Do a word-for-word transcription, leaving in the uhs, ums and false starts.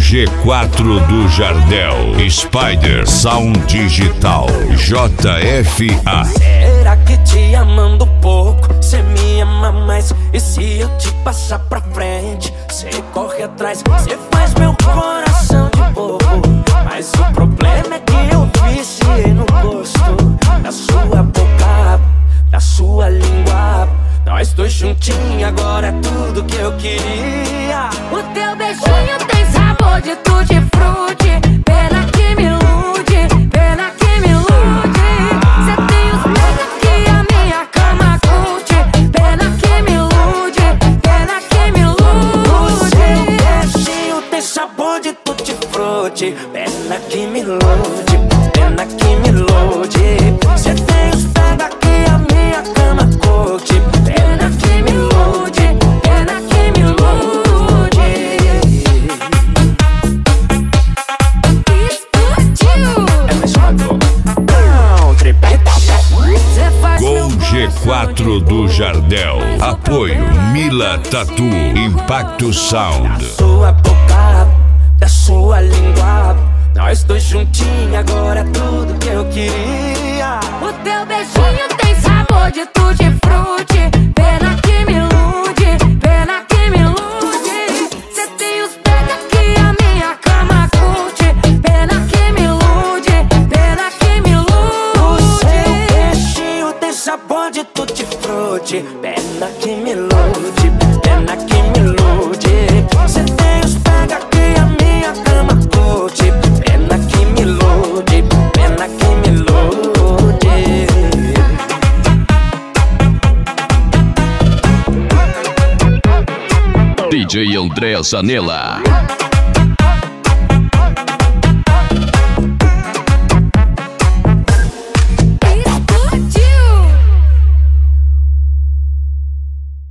G quatro do Jardel, Spider Sound Digital, J F A. Será que te amando pouco, cê me ama mais? E se eu te passar pra frente, cê corre atrás? Cê faz meu coração de bobo, mas o problema é que eu viciei no gosto da sua boca, da sua língua. Nós dois juntinhos, agora é tudo que eu queria. O teu beijinho tem sabor de tutti-frutti, pena que me ilude, pena que me ilude. Cê tem os pés que a minha cama curte, pena que me ilude, pena que me ilude. O seu beijinho tem sabor de tutti-frutti, pena que me ilude, pena que me ilude. Cê tem os pés que a minha cama curte, pena que me ilude, pena que me ilude. Explodiu! É mais quatro. Não, tripeta. Cê faz meu Gol G quatro do Jardel. Apoio Mila Tatu, Impacto Sound. Sua boca, da sua língua, nós dois juntinhos, agora é tudo que eu queria. O teu beijinho tem sabor de tutti-frutti, pena que me ilude, pena que me ilude. Cê tem os pés que a minha cama curte, pena que me ilude, pena que me O ilude. seu beijinho tem sabor de tutti-frutti, pena que me ilude, pena que me ilude. Cê tem os pega que a minha cama curte, pena que me ilude, pena que me ilude. D J André Zanella.